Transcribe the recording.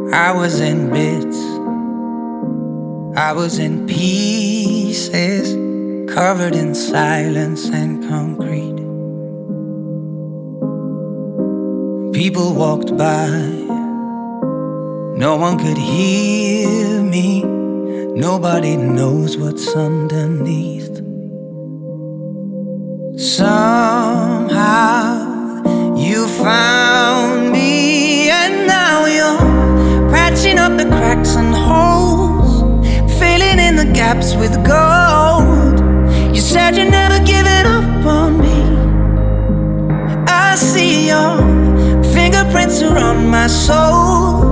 I was in bits, I was in pieces, covered in silence and concrete. People walked by, no one could hear me. Nobody knows what's underneath. Somehow you found me, and now you're patching up the cracks and holes, filling in the gaps with gold. You said you're never giving up on me. I see your fingerprints are on my soul.